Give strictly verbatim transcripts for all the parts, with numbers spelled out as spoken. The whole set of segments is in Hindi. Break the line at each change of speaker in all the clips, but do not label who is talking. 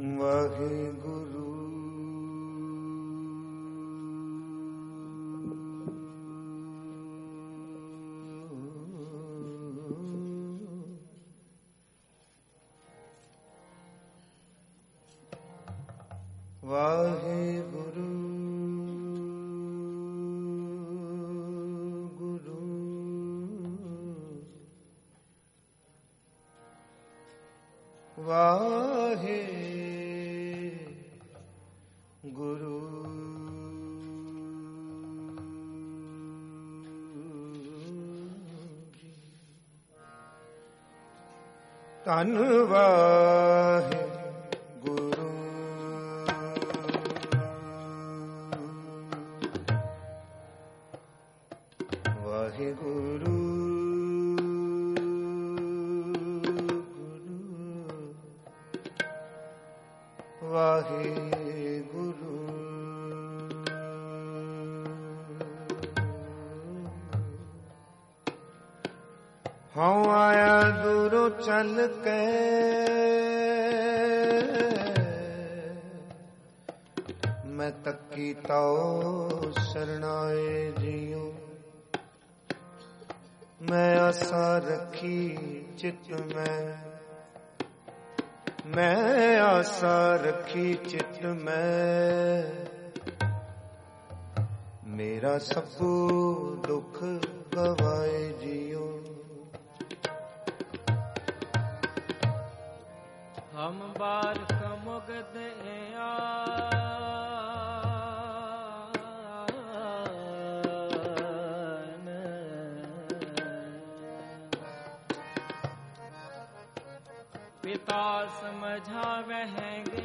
वाहिगुरु वाहिगुरु गुरु वाहे गुरु धन वाहे गुरु वाहे गुरु वाहे गुरु हाँ आया दूरों चल के मैं तकी ताओ शरणाए जियो मैं आशा रखी चित में मैं आशा रखी चित में मेरा सब दुख गवाए जियो
हम बार कमुगद पिता समझावेंगे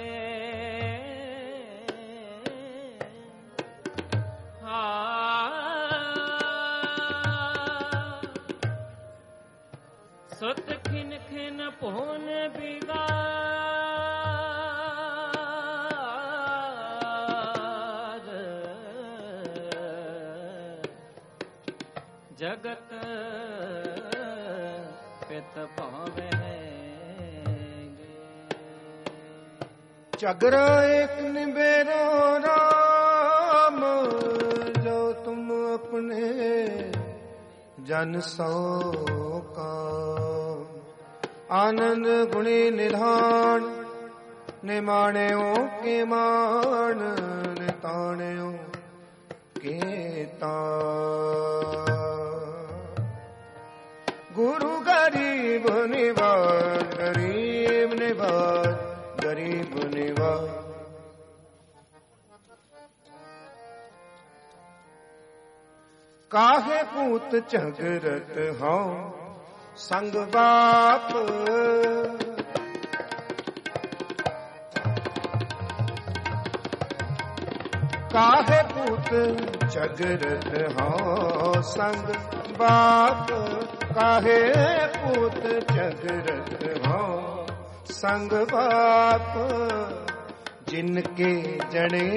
सुत खिन खिन पोन बिगाड़ जगत पित पावे
चगरा एक निबेरो राम जो तुम अपने जन सो का आनंद गुणी निधान निमाण्यो के मान निताण्यो के तान गुरु गरीब निवार गरीब निवार गरीब निवार काहे पूत झगरत हो संग बाप काहे पूत झगरत हो संग बाप काहे पूत झगरत हो संग बाप जिनके जड़े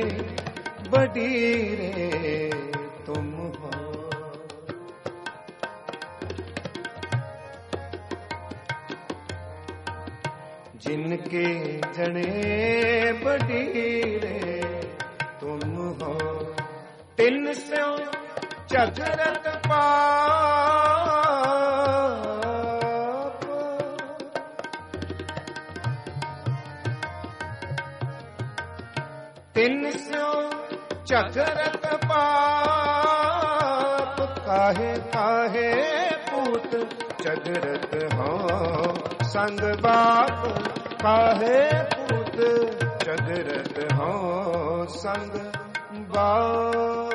बडीरे तुम हो जिनके जड़े बडीरे तुम हो तिन से चगरत पा तिन सो चगरत पाप काहे काहे पूत चगरत हो संग बाप काहे पूत चगरत हो संग बाप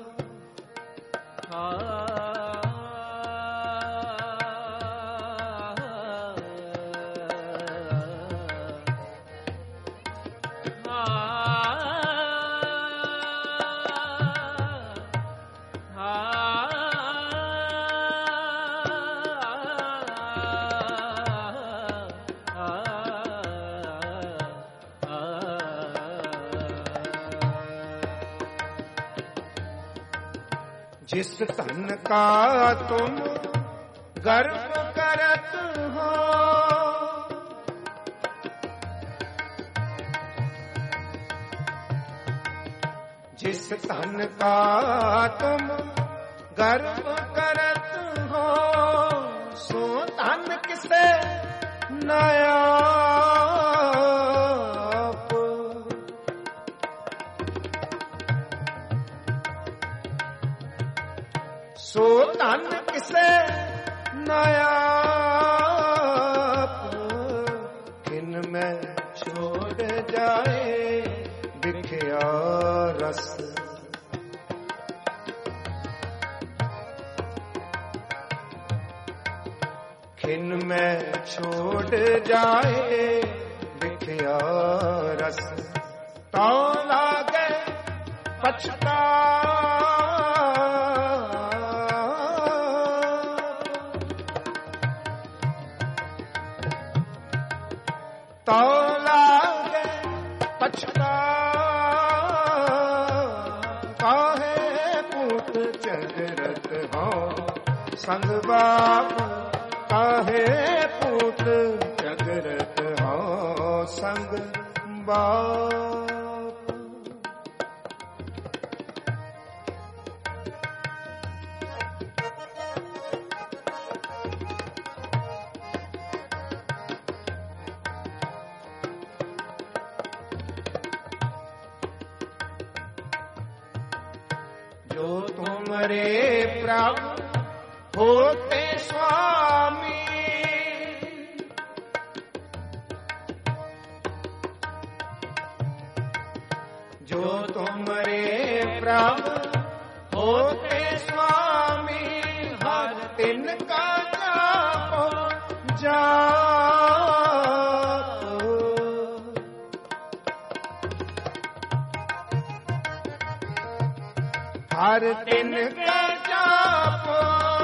जिस धन का तुम गर्व करत हो जिस तन का तुम गर्व करत हो, सो तन किसे नया सो तन किसे नया किन में छोड़ जाए बिखया रस। किन में छोड़ जाए बिखया रस, तो लागे पछता तो लागे पछता काहे पूत चगरत हो संग बाप, काहे पूत चगरत हो संग बाप। जो तुमरे प्रभु होते स्वामी, जो तुमरे प्रभु होते स्वामी, हर दिन का जापो जापो, हर दिन का जापो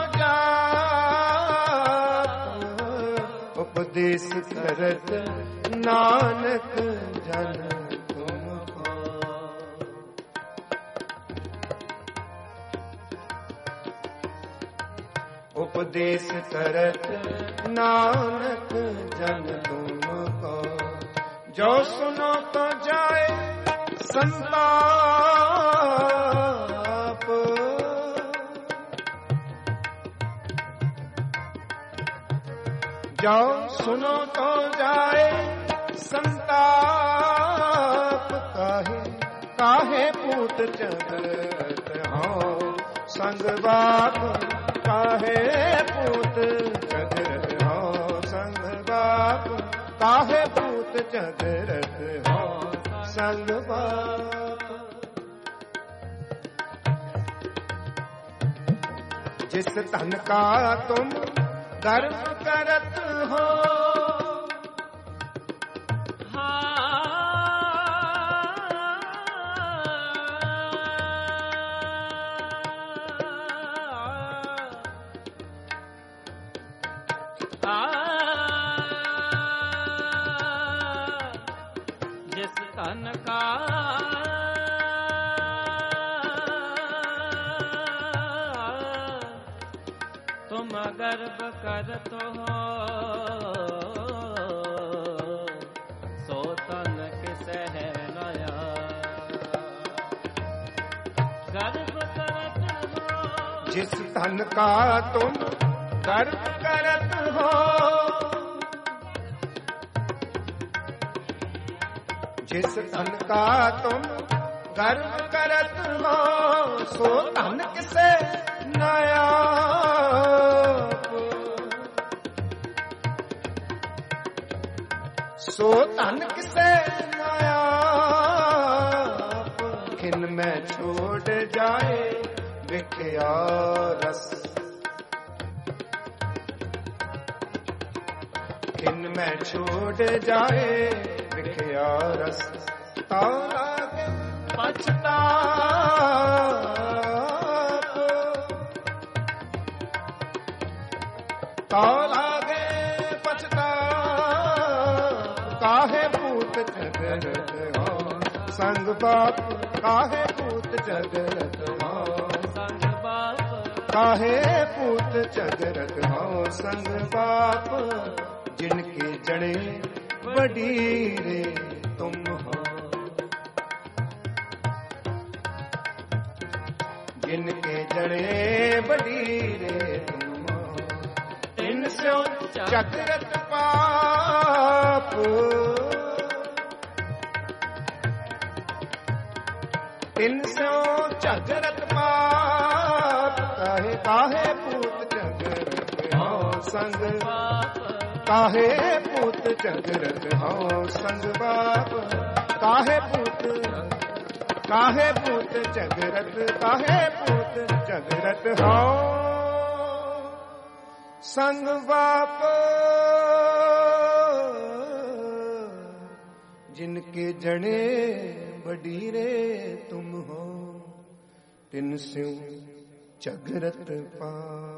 जापो, उपदेश करत नानक जन तुमको। उपदेश करत नानक जन तुमको, जो सुनो तो जाए संताप, जो सुनो तो जाए संताप, काहे काहे पूत चगरत हो संग बाप, काहे पूत चगरत हो संग बाप, काहे पूत चगरत हो संग बाप। जिस तन का तुम गर्व करत हो,
जिस तन का तुम गर्व करत हो, सो तन किसे है नया। गर्व करत हो,
जिस तन का तुम गर्व करत हो, जिस तन का तुम गर्व करत हो, सो तन किसे नया। सो तन किसे नया, किन में छोड़ जाए बिखया रस, किन में छोड़ जाए बिखया रस, ताला के पछताप, ताला के पछताप, काहे पूत चगरत हो संग बाप, काहे पूत चगरत हो
संग बाप,
काहे पूत चगरत हो संग बाप। जिनके जड़े बड़ी रे तुम हो, जड़े बडीरे तुम तिन स्यो चक्रत पाप तिन स्यो चक्रत पाप काहे काहे पूत चक्रत हो संग काहे पूत चक्रत हो संग बाप काहे पूत काहे पूत जगरत काहे पूत जगरत हो संग बाप जिनके जने बडीरे तुम हो तिन स्यों जगरत पा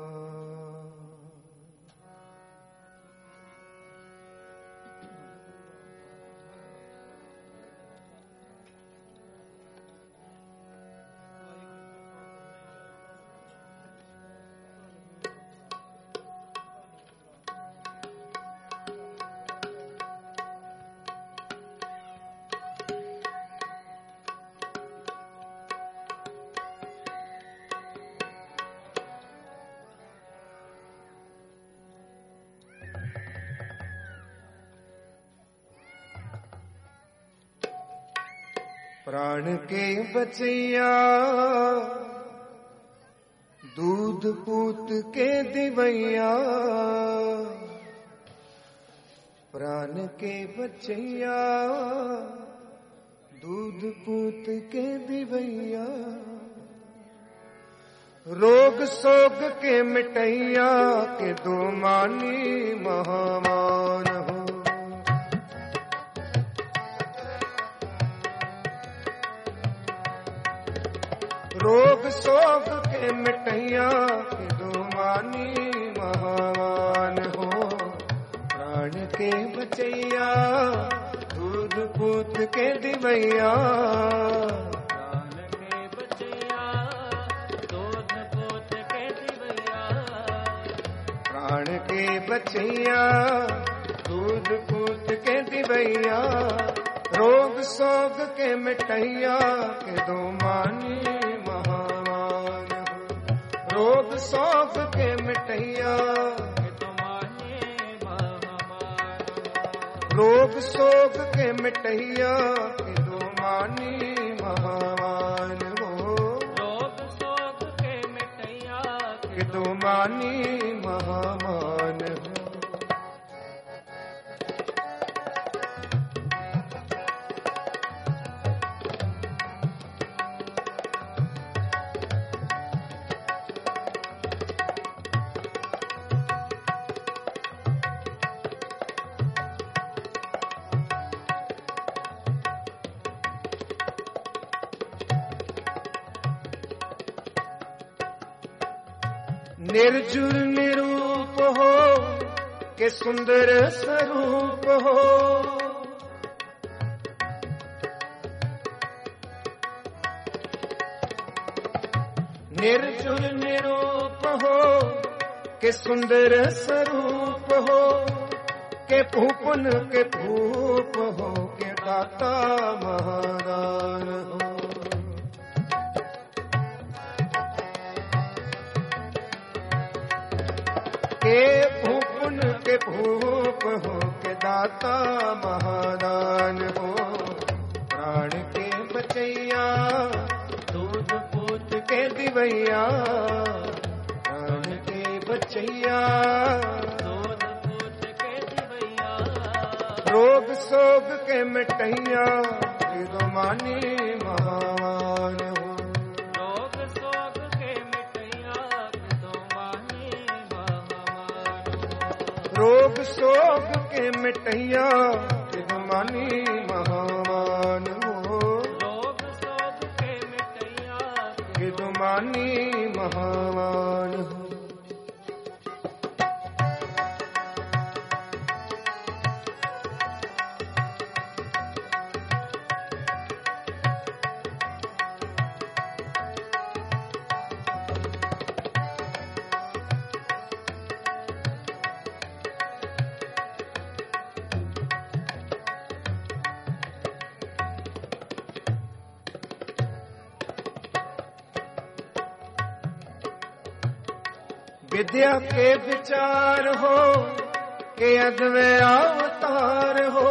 प्राण के बचैया दूध पूत के दिवैया प्राण के बचैया दूध पूत के दिवैया रोग सोग के मिटैया के दो मानी महामान हो रोग सोग के मिटैया के दो मानी महान हो प्राण के बचैया दूध पूत के दिवैया
प्राण के बचैया दूध पूत के दिवैया
प्राण के बचैया दूध पूत के दिवैया रोग सोग के मिटैया के दो मानी रोग सोग के मिटैया रोग सोग के मिटैया के दो मानी महामान हो
रोग सोग के मिटैया
के दो मानी महामान हो निर्जुर निरूप हो के सुंदर स्वरूप हो निर्जुर निरूप हो के सुंदर स्वरूप हो के भूपन के भूप हो के दाता महादान हो के भूपन के भूप हो के दाता महादान हो प्राण के बचैया दूध पूत के दिवैया प्राण के बचैया
दूध पूत के दिवैया
रोग सोग के मिटैया दो मानी महान हो
रोग सोग के मिटैया दो मानी
रोग सोग के मिटैया मानी महामान हो
रोग सोग के मिटैया
मानी महामान हो विद्या के विचार हो के अद्वै अवतार हो।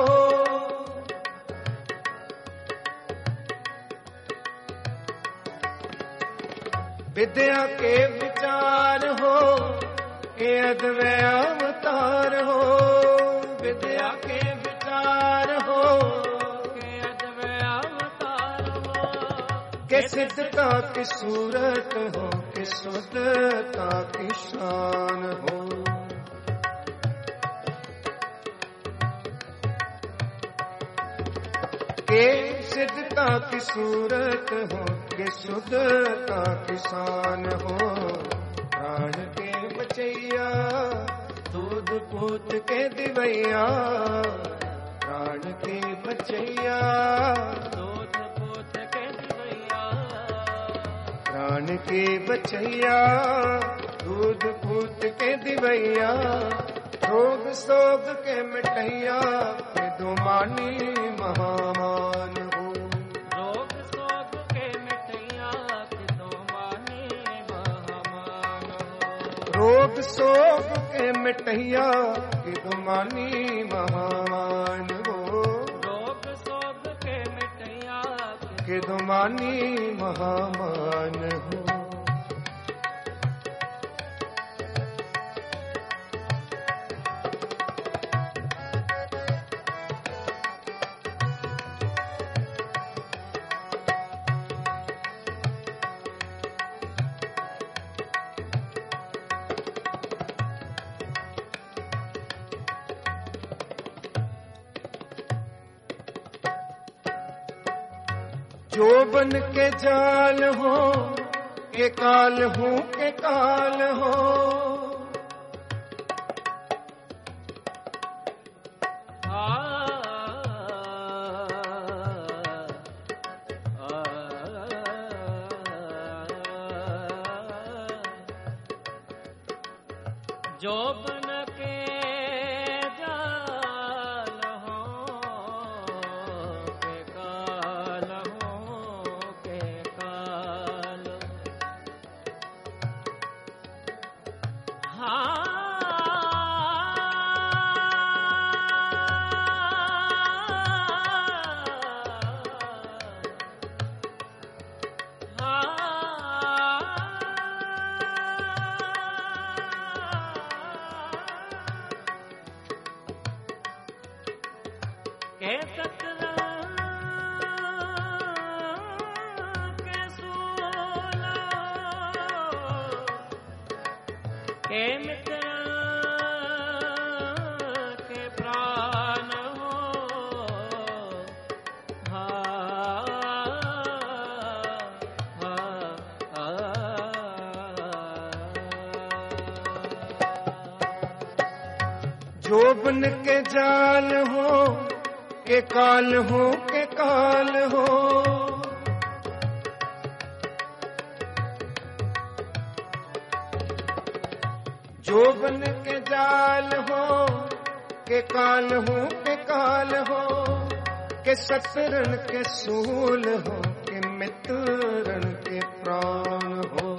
विद्या के विचार हो के अद्वै अवतार हो। विद्या के विचार हो
के अद्वै अवतार हो।
के सिद्धता की सूरत हो के शुद्धता की शान हो। के सिद्धता की सूरत हो के शुद्धता की शान हो। प्राण के बचैया दूध पूत के दिवैया। प्राण के बचैया
दूध पूत के दिवैया।
प्राण के बचैया दूध पूत के दिवैया। रोग सोग के मिटैया के दुमानी महामान हो।
रोग सोग के मिटैया के दुमानी महामान हो।
रोग सोग के मिटैया के दुमानी महामान हो।
रोग सोग के मिटैया
के दुमानी महामान हो। जोबन के जाल हो के काल हो के काल हो।
जोबन के जाल हो के काल हो के काल। हाँ के सतरंग के सूला के मित्र के प्राण हो। हाँ हाँ
जोबन के जाल हो के काल हो के काल हो। जोबन के जाल हो के काल हो के काल हो। के सतरन के सूल हो के मित्रन के प्राण हो।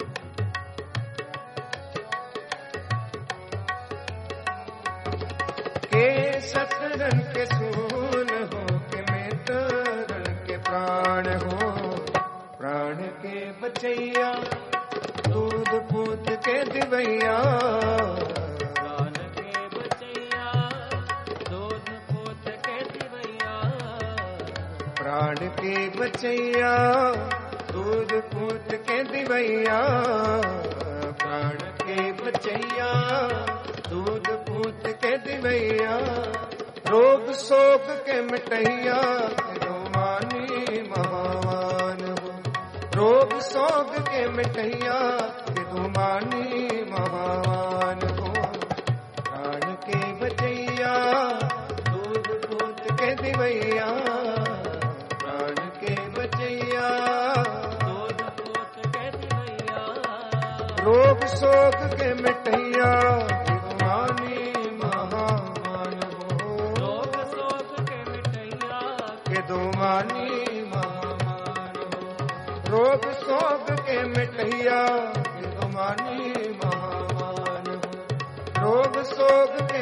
के सतरन के सूल हो के मित्रन के प्राण हो। प्राण के बचैया दूध पूत के दिवैया।
प्राण के बचैया दूध पूत के दिवैया।
प्राण के बचैया दूध पूत के दिवैया। प्राण के बचैया दूध पूत के दिवैया। रोग शोक के मिटैया के दुमानी महामान हो। रोग शोक के मिटैया के दुमानी महामान हो। प्राण के बचैया दूध पूत के दिवैया। प्राण के बचैया
दूध पूत के दिवैया।
रोग शोक के मिटैया के दुमानी महामान हो।
रोग शोक के मिटैया
के दुमानी महामान हो। रोग शोक के मिटैया के दुमानी महामान।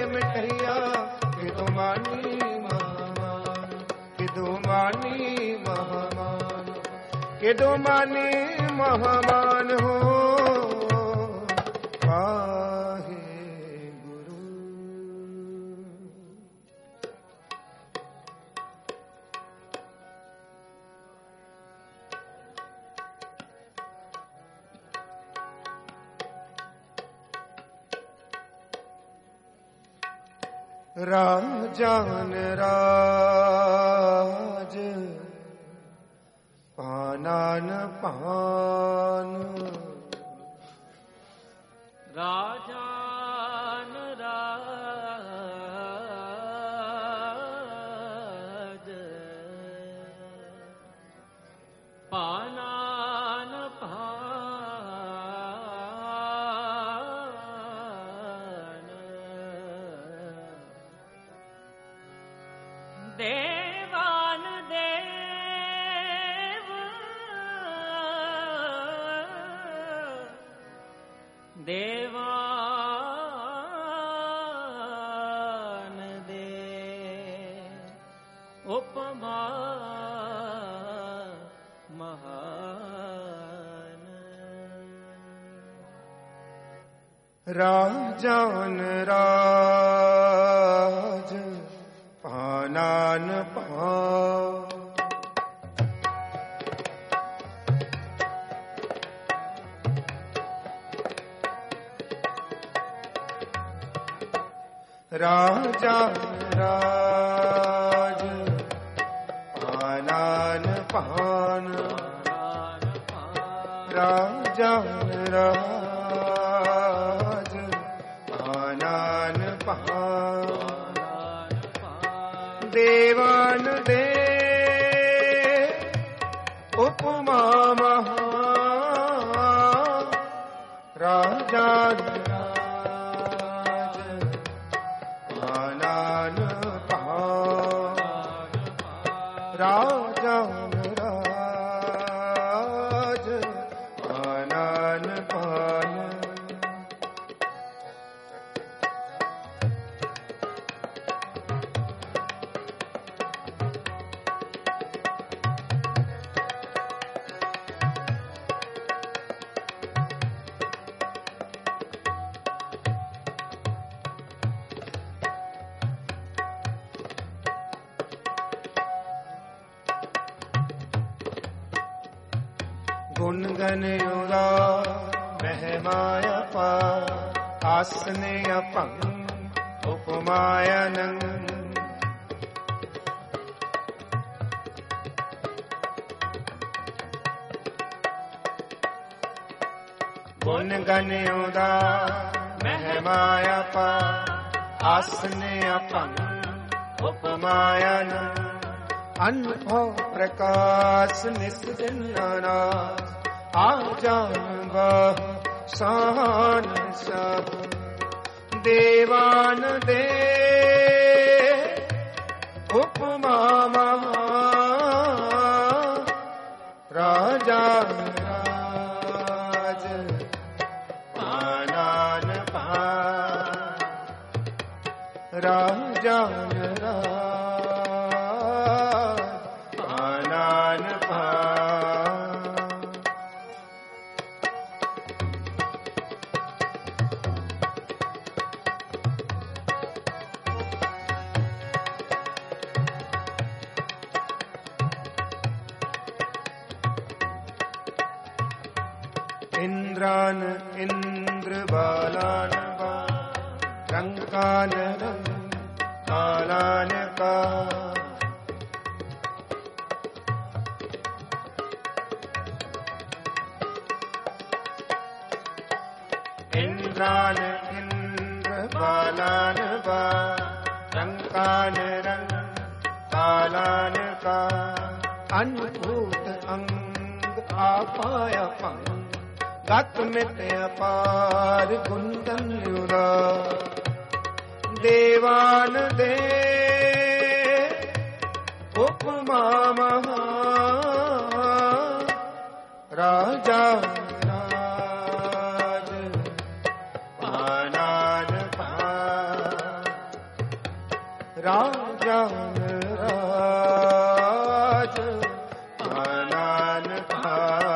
मिठैया किदो मानी महामान किदो मानी महामान किदो मानी महामान हो वाहे गुरु। राजान राज पानान पान
राजान राज पानान पान देवान देव देवान देव उपमा महान
राजान राज पानान पान राजान राज पानान पान राजान राज पानान पान देवान दे उपमा महा राजान राज पानान पान राजान राज पानान पान गुण गन उदा महिमाया पा आसने अपंग उपमायनं गुण गन उदा महिमाया पा आसने अपंग उपमायनं अनुभव प्रकाश निस्दिना आजान बसान सब देवान दे उपमा महा राजान राज पानान पान राजान राज पानान पान इंद्रान इंद्र बालान बा रंकान रंग कालान का इंद्रान इंद्र बालान बा रंकान रंग कालान का अनुभूत अंग आपाया पंग गत मित अपार कुंदन युरा देवान दे उपमा महा राजा राज पानान पान राजान राज आनान भा।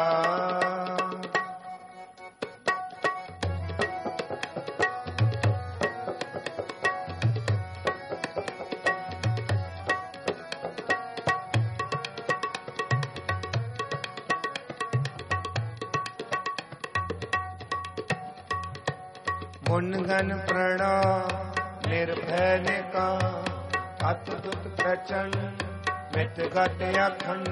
मुनगन प्रणाम निर्भय निका अतुत प्रचंड मित गत अखंड।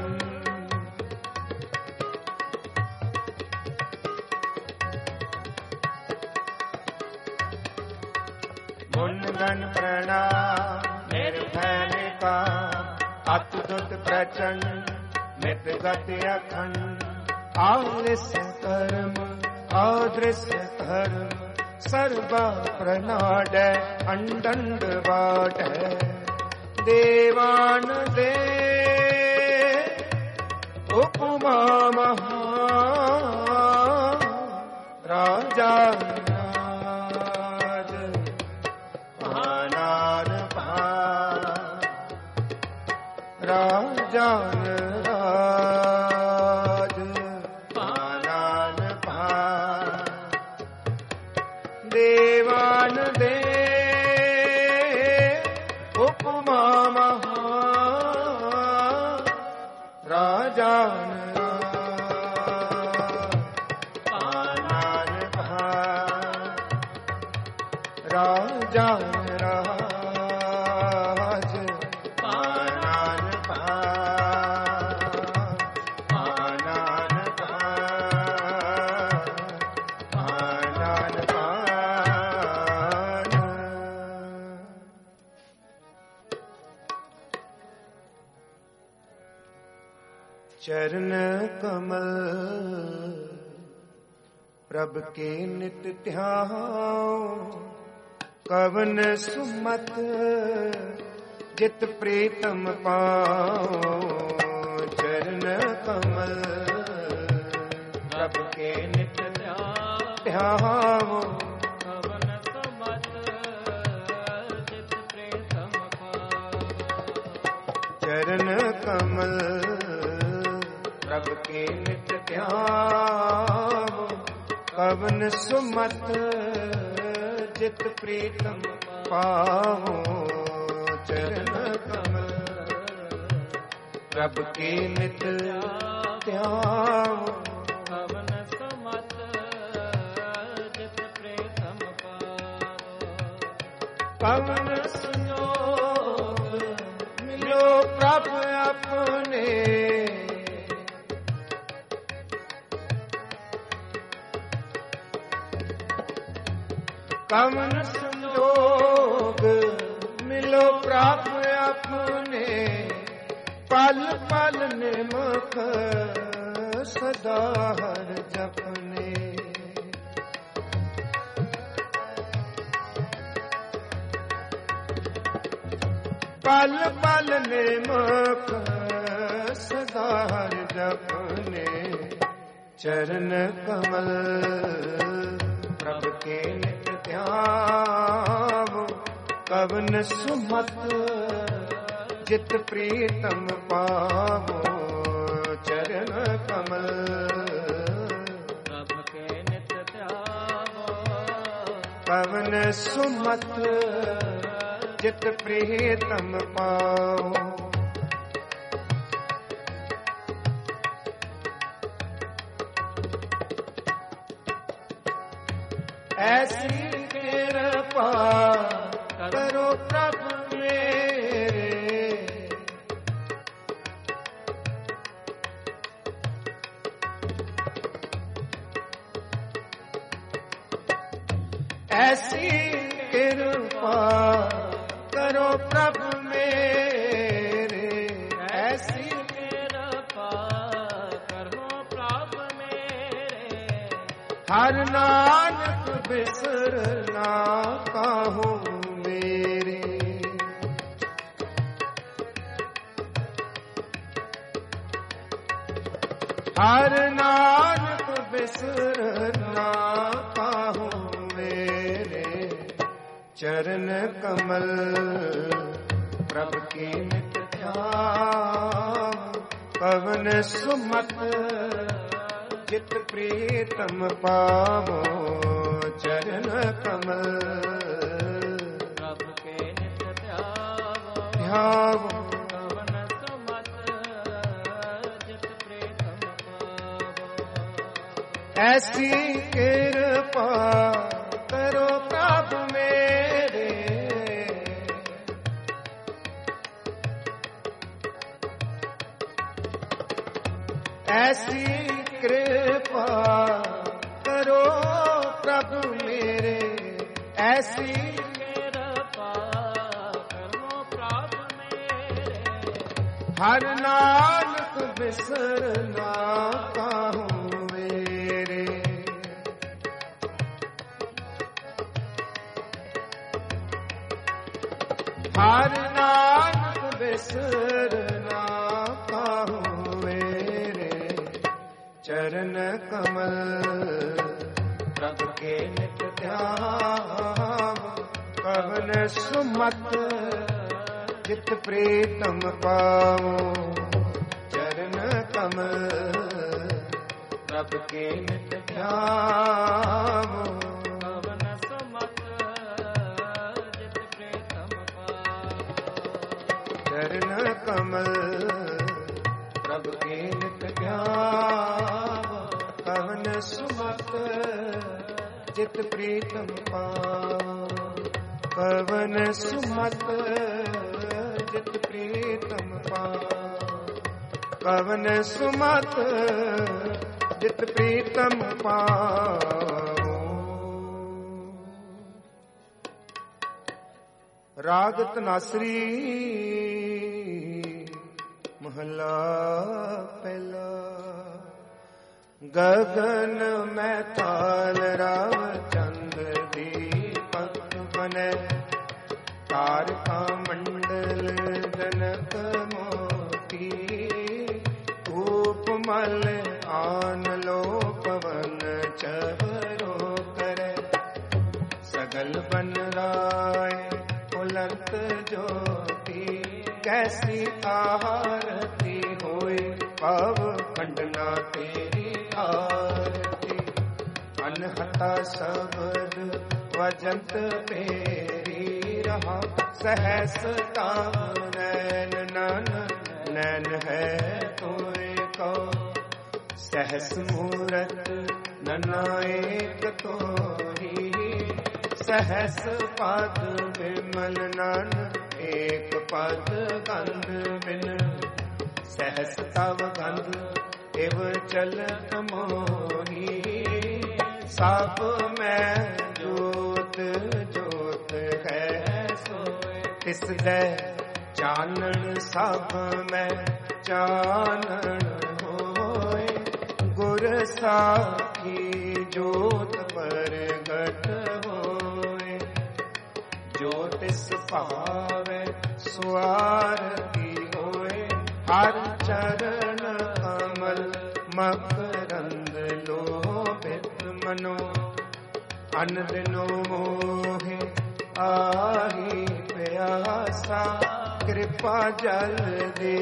मुनगन प्रणाम निर्भय निका अतुत प्रचंड मित गत अखंड। आलस्य कर्म अदृश्य धर्म सर्वा प्रनाड अंडंड बाट है। देवान दे उपमा महा राजा राज आनान भा। राजा राज आनान भा। देवान दे उपमा महा राजान आनान भा। राजान राज आनान भा। आनान भा। आनान भा। चरण कमल प्रभ के नित ध्यान। कवन सुमत जित प्रीतम पाओ। चरण कमल प्रभ के नित ध्यान।
कवन सुमत जित प्रीतम पाओ।
चरण कमल प्रभ के नित ध्यान। कवन सुमत जित प्रीतम पाओ। चरण कमल प्रभ के नित ध्यान।
कवन सुमत जित प्रीतम पाओ।
कवन संयोग मिलो प्रभ अपने। कवन संयोग मिलो प्रभ अपने। पल पल निमख सदा हर जपने। पल पल निमख सदा हर जपने। चरण कमल प्रभ के नित ध्यान। कवन सुमत जित प्रीतम पावो। चरण कमल
प्रभ के नित ध्यान।
कवन सुमत जित प्रीतम पाओ। ऐसी कृपा करो प्रभु मेरे। ऐसी कृपा करो प्रभु मेरे। ऐसी
कृपा करो प्रभु मेरे।
हर नानक बिसरना काहूँ मेरे। हर नानक बिसरना काहूँ मेरे। चरण कमल प्रभ के नित ध्यान कवन सुमत जित प्रीतम पावो चरण कमल
प्रभ के नित ध्यावो
ध्यावो
कवन सुमत जित प्रीतम पावो।
ऐसी कृपा करो प्रभु मेरे ऐसी कृपा करो प्रभु मेरे ऐसी
कृपा करो प्रभु मेरे
हर नानक बिसरना काहूँ मेरे हर नानक बिसरना काहूँ मेरे चरण कमल प्रभु के नित ध्यान कवन सुमत जित प्रीतम पावो चरण कमल प्रभु के नित ध्यान
कवन सुमत जित प्रीतम पावो।
चरण कमल प्रभु के नित ध्यान कवन सुमत जित प्रीतम पावो कवन सुमत जित प्रीतम पावो कवन सुमत जित प्रीतम पावो। राग तनासरी महला पहला गगन में ताल राव चंद्र दीपक बने तारका मंडल जनक मोती धूप मल आन लो पवन चवरो करे सगल बन राय उलंत ज्योति कैसी आरती होए पव खंडना तेरी आरती अनहता शब्द वजंत पेरी रहा सहस नैन नन नैन है तोरे को सहस मूरत ननाएक तोरी सहस पद विमल नन एक पद गंध बिन सहस तव गंध एव चलत मोही सब में जोत जोत है सोए तिस दे चानन सब में चानन होए गुर साखी जोत प्रगट होए ज्योतिष पावे स्वारती होए हर चरण कमल मकरंद लोभित मनो अन दिनो मोहे आही प्यासा कृपा जल दे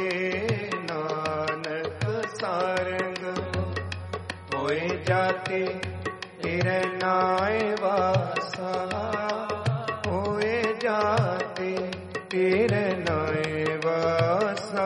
नानक सारंग होए जाते तेरे नाय वासा होए जाते तेरे नाय वासा।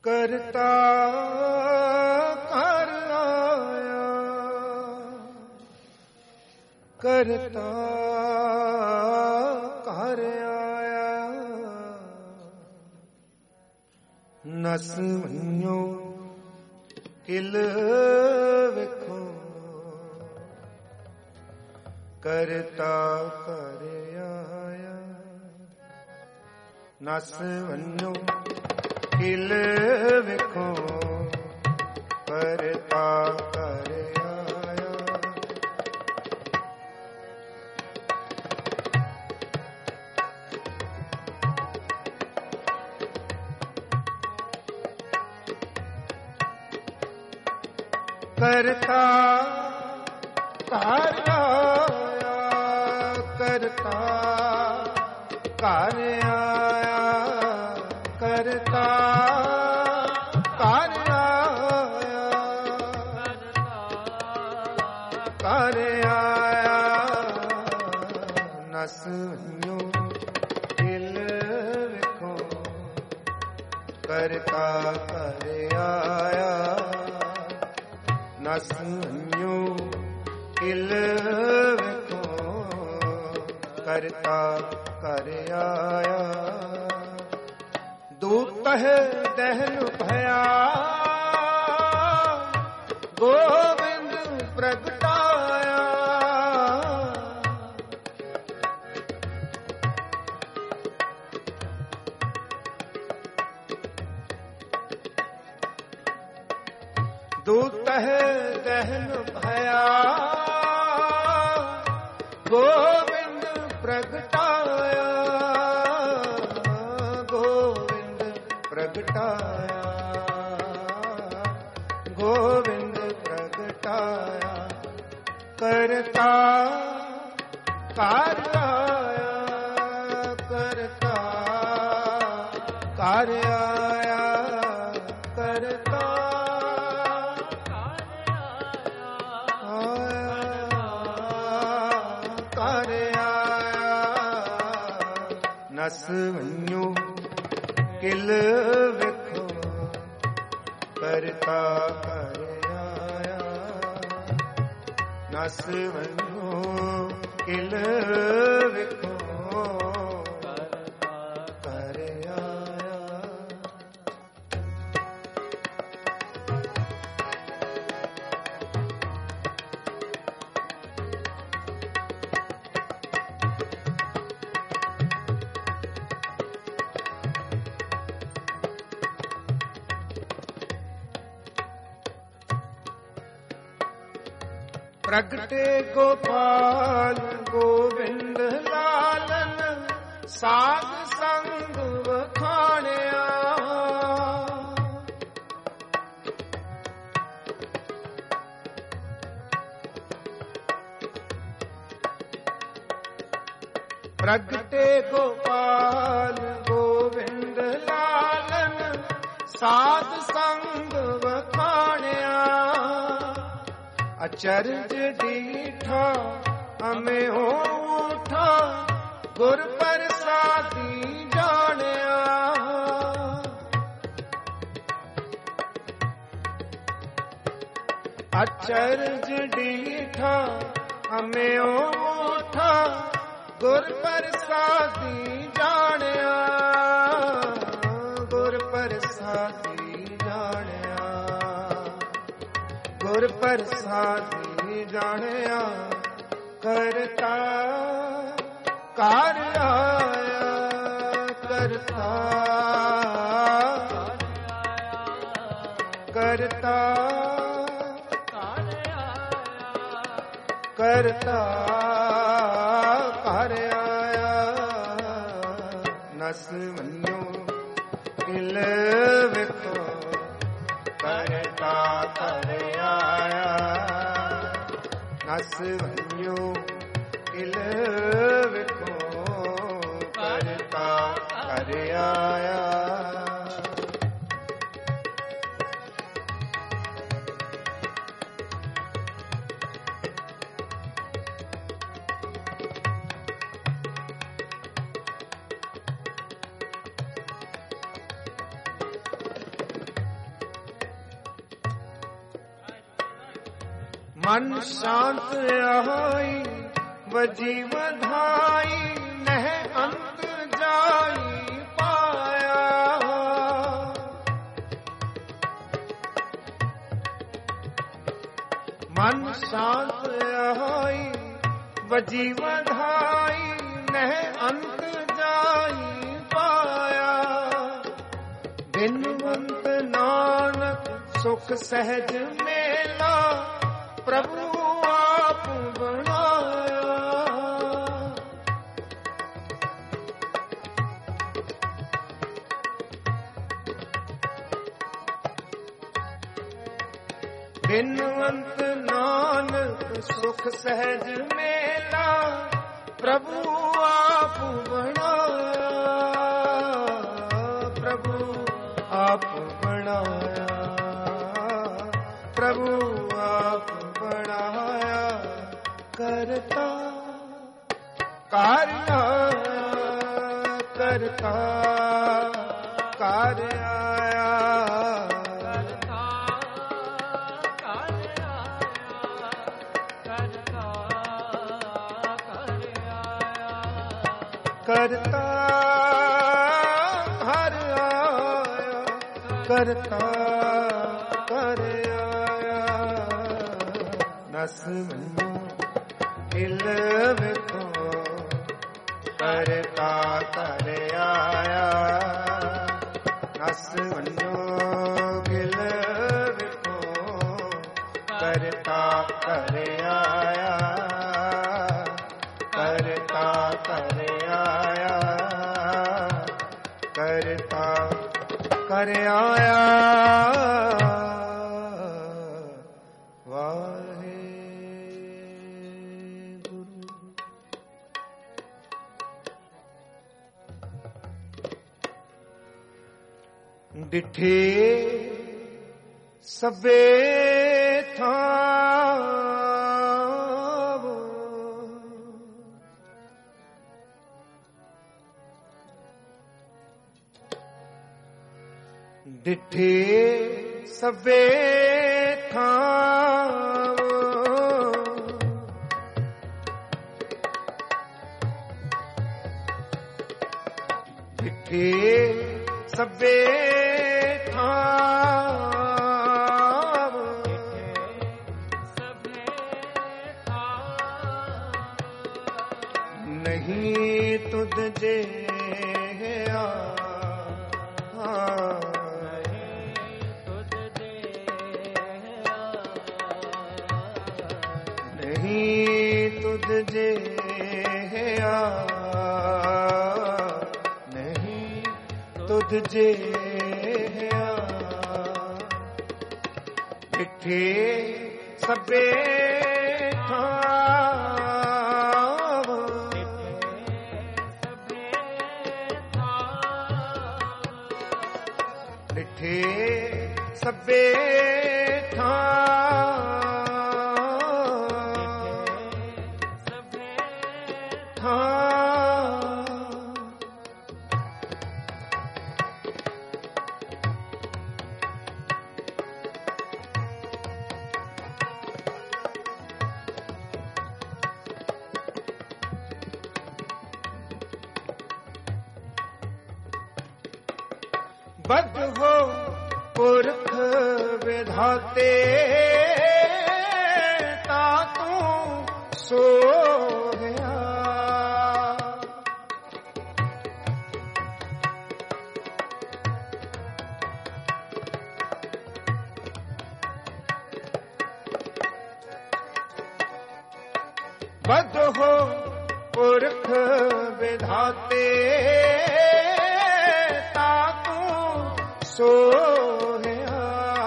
ਕਰਤਾ ਕਰ ਆਇਆ, ਕਰਤਾ ਕਰ ਆਇਆ। ਨਸ ਵੰਨਿਓ ਕਿਲ ਵੇਖੋ, ਕਰਤਾ ਕਰ ਆਇਆ। ਨਸ ਵੰਨਿਓ ਕਿਲ ਵੇਖੋ, ਕਰਤਾ ਕਰ ਆਇਆ। ਕਰਤਾ ਕਰ ਆਇਆ, ਕਰਤਾ ਕਰ ਆਇਆ, ਕਰਤਾ ਕਰ ਆਇਆ, ਕਰ ਆਇਆ। ਨਸ ਵੰਨਿਓ ਕਿਲ ਵੇਖੋ, ਕਰਤਾ ਕਰ ਆਇਆ। ਨਸ ਵੰਨਿਓ ਕਿਲ ਵੇਖੋ, ਕਰਤਾ ਕਰ ਆਇਆ। ਦੂਤ ਹੈ ਦਹਿਨ ਭਇਆ, ਗੋਬਿੰਦ ਪ੍ਰਗਟਾਇਆ। ਦੂਤ ਹੈ ਦਹਿਨ ਭਇਆ, ਗੋਬਿੰਦ ਪ੍ਰਗਟਾਇਆ, ਗੋਬਿੰਦ ਪ੍ਰਗਟਾਇਆ, ਗੋਬਿੰਦ ਪ੍ਰਗਟਾਇਆ। ਕਰਤਾ ਕਰ ਆਇਆ, ਕਰਤਾ ਕਰ ਆਇਆ, ਕਰਤਾ ਨਸ ਵੰਨਿਓ ਕਿਲ ਵੇਖੋ, ਕਰਤਾ ਕਰ ਆਇਆ। ਨਸ ਵੰਨਿਓ ਕਿਲ ਵੇਖੋ, ਕਰਤਾ ਕਰ ਆਇਆ। ਪ੍ਰਗਟੇ ਗੋਪਾਲ ਗੋਬਿੰਦ ਲਾਲਨ, ਸਾਧ ਸੰਗ ਵਖਾਣਿਆ। ਪ੍ਰਗਟੇ ਗੋਪਾਲ ਗੋਬਿੰਦ ਲਾਲਨ, ਸਾਧ ਸੰਗ ਵਖਾਣਿਆ। ਅਚਰਜ ਡੀਠਾ ਅਮੇ ਹੋ ਉਠਾ, ਗੁਰ ਪ੍ਰਸਾਦੀ ਜਾਣਿਆ। ਅਚਰਜ ਡੀਠਾ ਅਮੇ ਹੋ ਉਠਾ, ਗੁਰ ਪ੍ਰਸਾਦੀ ਜਾਣਿਆ, ਗੁਰ ਪ੍ਰਸਾਦੀ ਜਾਣਿਆ, ਗੁਰ ਪ੍ਰਸਾਦੀ ਜਾਣਿਆ। ਕਰਤਾ ਕਰ ਆਇਆ, ਕਰਤਾ ਕਰਤਾ ਕਰਤਾ ਕਰ ਆਇਆ। ਨਸ ਵੰਨਿਓ ਕਿਲ ਵੇਖੋ, ਕਰਤਾ ਕਰ ਆਇਆ। ਨਸ ਵੰਨਿਓ ਕਿਲ ਵੇਖੋ, ਕਰਤਾ ਕਰ ਆਇਆ। ਮਨ ਸ਼ਾਂਤ ਆਈ ਵਜੀ ਵਧਾਈ ਨਹਿ ਅੰਤ ਜਾਈ ਪਾਇਆ। ਮਨ ਸ਼ਾਂਤ ਆਈ ਵਜੀ ਵਧਾਈ ਨਹਿ ਅੰਤ ਜਾਈ ਪਾਇਆ। ਬਿਨਵੰਤ ਨਾਨਕ ਸੁਖ ਸਹਿਜ ਮੇਲਾ ਪ੍ਰਭੂ ਆਪ ਬਣਾਇਆ। ਬਿਨਵੰਤ ਨਾਨਕ ਸੁਖ ਸਹਿਜ ਮੇਲਾ ਪ੍ਰਭੂ ਆਪ ਬਣਾਇਆ। ਪ੍ਰਭੂ ਆਪ ਬਣਾਇਆ। ਪ੍ਰਭੂ ਆਪ ਬਣਾਇਆ। ਕਰਤਾ ਕਰ ਆਇਆ। ਕਰਤਾ ਕਰ ਆਇਆ। ਕਰਤਾ ਹਰ ਆਇਆ। ਕਰਤਾ ਕਰ ਆਇਆ। ਨਸ ਮੈਨੂੰ ਹਿਲ ਵੇਖੋ ਕਰਤਾ ਕਰ ਆਇਆ। ਨਸ ਮੈਨੂੰ ਹਿਲ ਵੇਖੋ ਕਰਤਾ ਕਰ ਆਇਆ। ਕਰਤਾ ਕਰ ਆਇਆ। ਕਰਤਾ ਕਰ ਆਇਆ। ਵਾਹਿਗੁਰੂ ਡਿਠੇ ਸਭੇ ਥਾਂ ਡਿਠੇ ਸਭੇ ਥਾਂ ਡਿਠੇ ਸਭੇ ਥਾਂ ਨਹੀਂ ਤੁਧ ਜਿਹਾ ਨਹੀਂ ਤੁਧ ਜਿਹਾ ਨਹੀਂ ਤੁਧ ਜਿਹਾ ਡਿਠੇ ਸਭੇ ਥਾਂ ਡਿਠੇ ਸਭੇ ਥਾਂ ਬਦ ਹੋ ਪੁਰਖ ਵਿਧਾਤੇ ਤਾ ਤੂੰ ਸੋਹਿਆ। ਬਦ ਹੋ ਪੁਰਖ ਵਿਧਾਤੇ ਸੋਹਿਆ।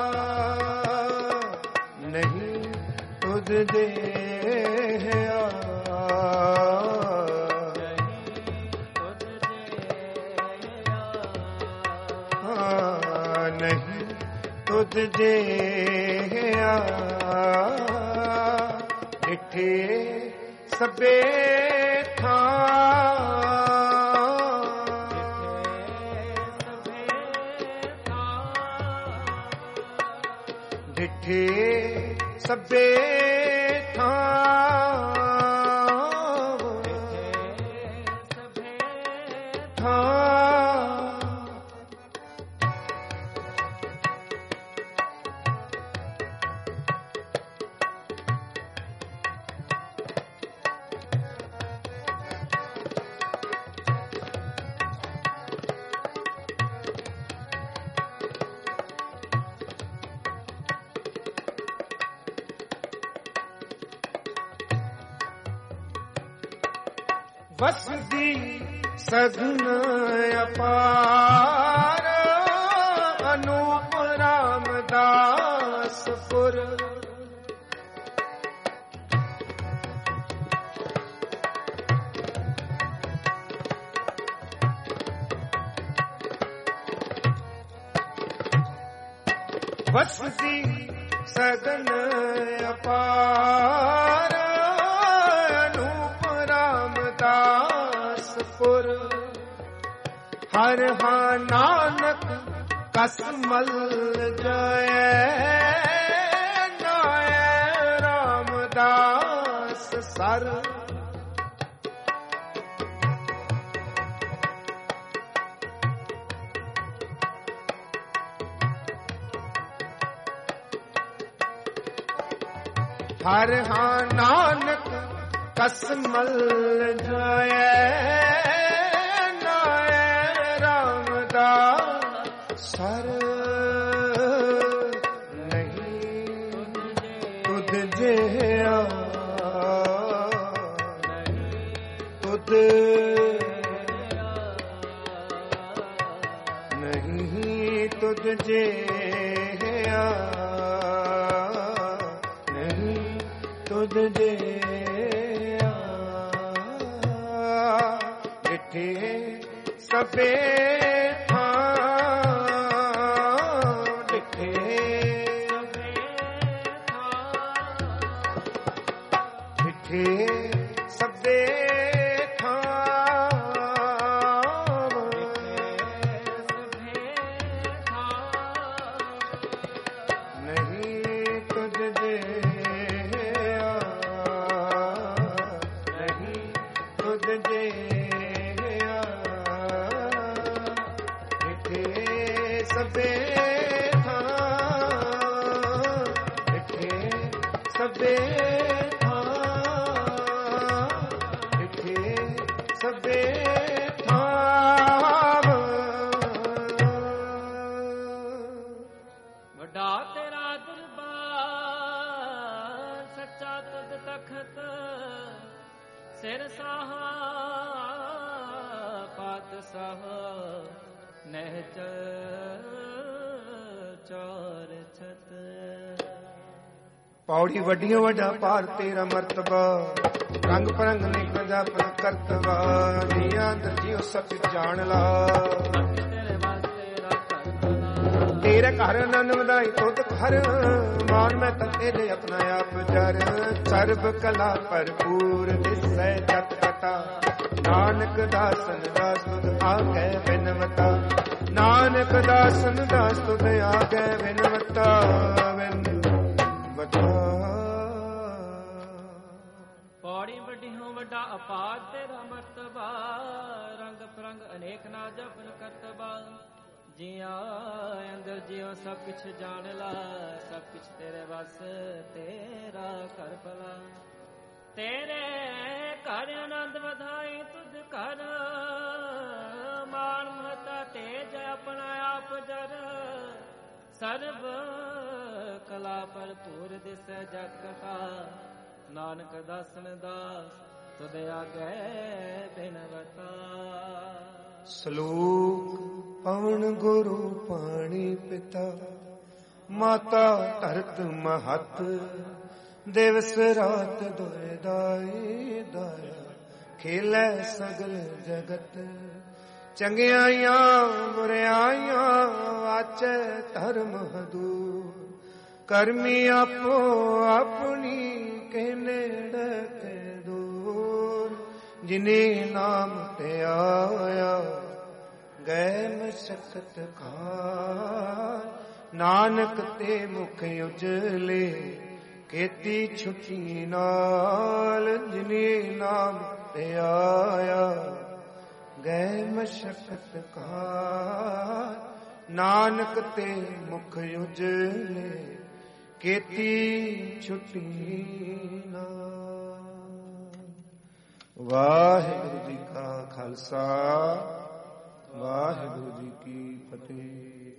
ਨਹੀਂ ਤੁਧ ਜਿਹਾ ਨਹੀਂ ਤੁਧ ਜਿਹਾ ਡਿਠੇ ਸਭੇ ਥਾਂ ਡਿਠੇ ਸਭੇ ਥਾਂ
ਸਭੇ
ਥਾਂ ਵਸਦੀ ਸਗਨ ਅਪਾਰ ਅਨੂਪ ਰਾਮਦਾਸਪੁਰ ਵਸਦੀ ਸਗਨ ਅਪਾਰ ਦਾਸਪੁਰ ਹਰ ਹਾਂ ਨਾਨਕ ਕਸ ਮਲ ਜਾਏ ਨਾਏ ਰਾਮਦਾਸ ਸਰ ਹਰ ਹਾਂ ਨਾਨਕ ਕਸ ਮਲ ਜਾਏ ਨਾਏ ਰਾਮਦਾਸ ਸਰ ਨਹੀਂ ਤੁਧ ਜਿਹਾ ਤੁਧ ਨਹੀਂ ਤੁਧ ਜਿਹਾ ਨਹੀਂ ਤੁਧ ਜਿਹਾ ਡਿਠੇ ਸਭੇ ਥਾਂ ਡਿਠੇ
ਸਭੇ ਥਾਂ
ਡਿਠੇ ਸਭੇ ਥਾਂ
ਸਭੇ ਥਾਂ
ਨਹੀਂ ਤੁਝ ਜਿਹਾ ਨਹੀਂ ਤੁਝ ਜਿਹਾ ਡਿਠੇ ਸਭੇ ਥਾਂ ਡਿਠੇ ਸਭੇ ਥਾਂ ਡਿਠੇ ਸਭੇ ਥਾਂ
ਵੱਡਾ ਤੇਰਾ ਦਰਬਾਰ ਸੱਚਾ ਤੁਧ ਤਖਤ ਸਿਰ ਸਾਹਾ ਪਾਤਸ਼ਾਹ ਨਹਿਚ ਚੌਰ ਛਤ
ਪੌੜੀ ਵੱਡੀਆਂ ਵੱਡਾ ਭਾਰ ਤੇਰਾ ਮਰਤਬਾ ਰੰਗ ਪਰੰਗ ਨਿਕ ਜਾਪਨ ਕਰਤਵਾ ਦੀਆਂ ਦਰਜੀਓ ਸਭ ਜਾਣ ਲਾ
ਤੇਰੇ ਵਾਸਤੇ ਰੱਖਾ
ਤੇਰੇ ਘਰ ਨਨ ਵਧਾਈ ਤੁਧ ਘਰ ਮਾਨ ਮੈਂ ਤਾਂ ਤੇਰੇ ਆਪਣਾ ਆਪ ਜਰ ਸਰਬ ਕਲਾ ਭਰਪੂਰ ਦਿਸੈ ਜਤ ਕਟਾ ਨਾਨਕ ਦਾਸਨ ਦਾਸ ਤੁਧ ਆਗੇ ਬਿਨਵਤਾ ਨਾਨਕ ਦਾਸਨ ਦਾਸ ਤੁਧ ਆਗੇ ਬਿਨਵਤਾ ਬਿਨਵਤਾ
ਪੌੜੀ ਵੱਡੀ ਹੋ ਵੱਡਾ ਅਪਾਰ ਤੇਰਾ ਮਰਤਬਾ ਰੰਗ ਪਰੰਗ ਅਨੇਕ ਨਾ ਜਪਨ ਕਰਤਬਾ ਜੀਆਂ ਅੰਦਰ ਜਿਉ ਸਭ ਕੁਛ ਜਾਣ ਲਾ ਸਭ ਕੁਛ ਤੇਰੇ ਵਸ ਤੇਰਾ ਕਰ ਭਲਾ ਤੇਰੇ ਘਰ ਆਨੰਦ ਵਧਾਈ ਤੁਧ ਘਰ ਮਾਨ ਮਹਤਾ ਤੇਜ ਆਪਣਾ ਆਪ ਜਰ ਸਰਬ ਕਲਾ ਭਰਪੂਰ ਦਿਸੈ ਜਗ ਕਟਾ ਨਾਨਕ ਦਾਸਨ ਦਾਸ ਤੁਧ ਆਗੇ ਬਿਨਵਤਾ
ਸਲੋਕ ਪਵਨ ਗੁਰੂ ਪਾਣੀ ਪਿਤਾ ਮਾਤਾ ਧਰਤ ਮਹਤ ਦਿਵਸ ਰਾਤ ਦੁਇ ਦਾਈ ਦਾਇਆ ਖੇਲੇ ਸਗਲ ਜਗਤ ਚੰਗਿਆਈਆਂ ਬੁਰਿਆਈਆਂ ਵਾਚੈ ਧਰਮ ਹਦੂਰ ਕਰਮੀ ਆਪੋ ਆਪਣੀ ਕੇ ਨੇੜੇ ਤੇ ਦੂਰ ਜਿਨੇ ਨਾਮ ਤੇ ਆਇਆ ਗਏ ਮਸਕਤ ਖਾਰ ਨਾਨਕ ਤੇ ਮੁਖ ਉਜਲੇ ਕੀਤੀ ਛੁੱਟੀ ਨਾਲ ਜਿਨੇ ਨਾਮ ਤੇ ਆਇਆ ਗਏ ਮਸ਼ਕਤ ਕਾ ਨਾਨਕ ਤੇ ਮੁਖ ਉਜਲੇ ਕੀਤੀ ਛੁੱਟੀ ਨਾਲ। ਵਾਹਿਗੁਰੂ ਜੀ ਕਾ ਖਾਲਸਾ ਵਾਹਿਗੁਰੂ ਜੀ ਕੀ ਫਤਿਹ।